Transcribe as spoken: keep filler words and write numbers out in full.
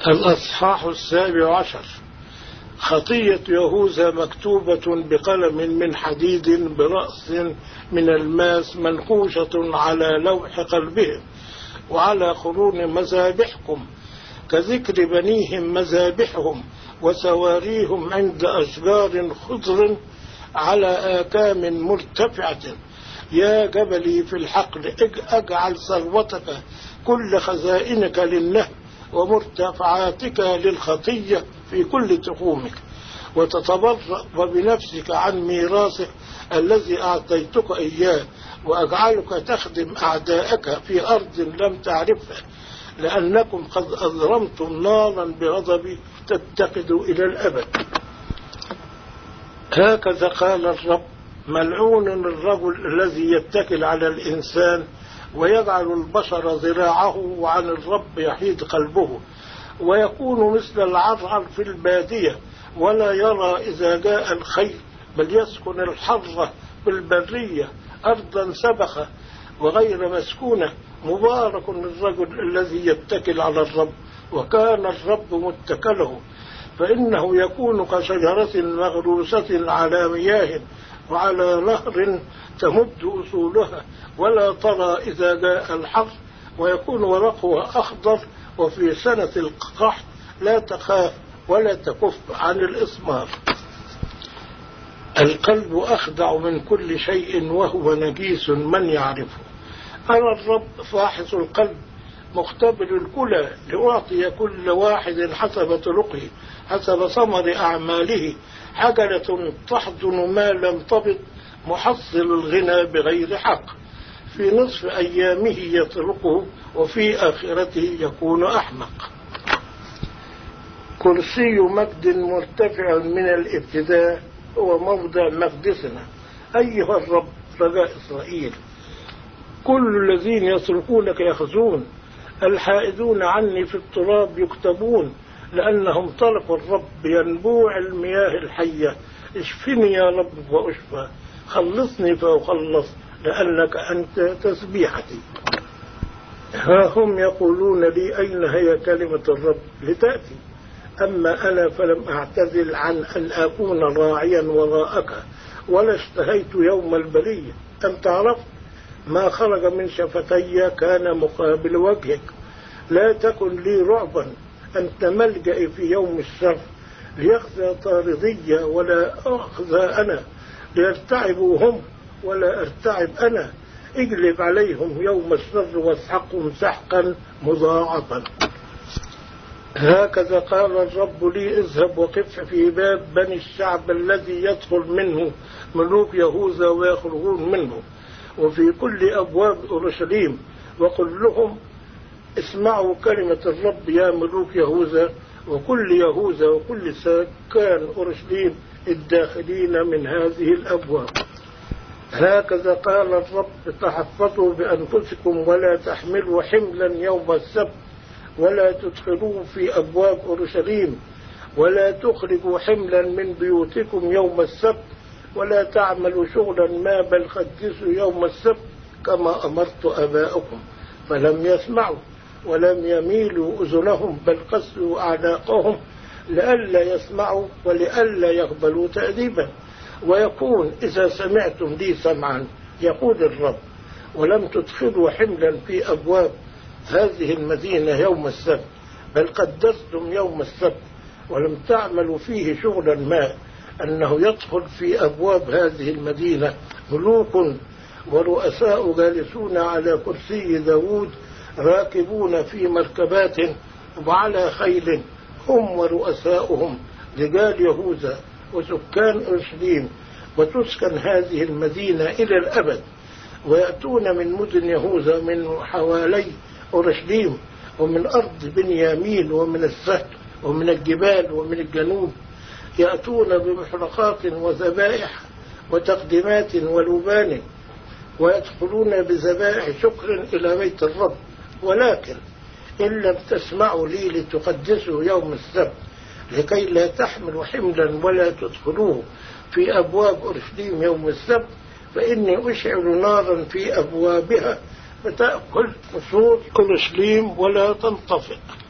الأصحاح السابع عشر. خطية يهوذا مكتوبة بقلم من حديد برأس من الماس منقوشة على لوح قلبهم وعلى قرون مذابحكم، كذكر بنيهم مذابحهم وسواريهم عند أشجار خضر على آكام مرتفعة. يا جبلي في الحقل أجعل ثروتك كل خزائنك للنهب ومرتفعاتك للخطية في كل تخومك، وتتبرأ بنفسك عن ميراثك الذي أعطيتك إياه، وأجعلك تخدم أعداءك في أرض لم تعرفها، لأنكم قد أضرمتم نارا بغضبي تتقد إلى الأبد. هكذا قال الرب: ملعون الرجل الذي يتكل على الإنسان ويجعل البشر ذراعه، وعن الرب يحيد قلبه، ويكون مثل العرعر في البادية ولا يرى إذا جاء الخير، بل يسكن الحرة بالبرية أرضا سبخة وغير مسكونة. مبارك الرجل الذي يتكل على الرب، وكان الرب متكله، فإنه يكون كشجرة مغروسة على مياه وعلى نهر تمد أصولها ولا ترى إذا جاء الحر، ويكون ورقها أخضر، وفي سنة القحط لا تخاف ولا تكف عن الإثمار. القلب أخدع من كل شيء وهو نجيس من يعرفه. أنا الرب فاحص القلب مختبر الكلى، لأعطي كل واحد حسب طرقه حسب ثمر أعماله. حجلة تحضن ما لم تبط، محصل الغنى بغير حق. في نصف أيامه يطرقه، وفي آخرته يكون أحمق. كرسي مجد مرتفع من الابتداء هو موضع مقدسنا. أيها الرب رجاء إسرائيل، كل الذين يتركونك يخزون، الحائدون عني في التراب يكتبون، لأنهم تركوا الرب ينبوع المياه الحية. اشفني يا رب وأشفى، خلصني فأخلص، لأنك أنت تسبيحتي. ها هم يقولون لي: أين هي كلمة الرب لتأتي؟ أما أنا فلم أعتزل عن أن أكون راعيا وراءك، ولا اشتهيت يوم البرية. أم تعرف ما خرج من شفتي كان مقابل وجهك. لا تكن لي رعبا، أنت ملجئي في يوم الشر. ليخزى طاردي ولا أخزى أنا، ليرتعبوا هم ولا أرتعب أنا. اجلب عليهم يوم الشر واسحقهم سحقا مضاعفا. هكذا قال الرب لي: اذهب وقف في باب بني الشعب الذي يدخل منه ملوك يهوذا ويخرجون منه، وفي كل أبواب أورشليم، وقل لهم: اسمعوا كلمة الرب يا ملوك يهوذا وكل يهوذا وكل سكان أورشليم الداخلين من هذه الأبواب. هكذا قال الرب: تحفظوا بأنفسكم ولا تحملوا حملا يوم السبت، ولا تدخلوا في أبواب أورشليم، ولا تخرجوا حملا من بيوتكم يوم السبت، ولا تعملوا شغلا ما، بل قدسوا يوم السبت كما أمرت آباءكم. فلم يسمعوا ولم يميلوا أذنهم، بل قسوا أعناقهم لئلا يسمعوا ولئلا يقبلوا تأديبا. ويكون إذا سمعتم لي سمعا، يقول الرب، ولم تدخلوا حملا في أبواب هذه المدينة يوم السبت، بل قدستم يوم السبت ولم تعملوا فيه شغلا ما، أنه يدخل في أبواب هذه المدينة ملوك ورؤساء جالسون على كرسي داود، راكبون في مركبات وعلى خيل، هم ورؤساؤهم رجال يهوذا وسكان أورشليم. وتسكن هذه المدينة إلى الأبد. ويأتون من مدن يهوذا من حوالي أورشليم، ومن أرض بنيامين، ومن السهل، ومن الجبال، ومن الجنوب، يأتون بمحرقات وذبائح وتقديمات ولبان، ويدخلون بذبائح شكر إلى بيت الرب. ولكن إن لم تسمعوا لي لتقدسوا يوم السبت، لكي لا تحملوا حملا ولا تدخلوه في أبواب أورشليم يوم السبت، فإني أشعل نارا في أبوابها فتأكل قصور أورشليم ولا تنطفئ.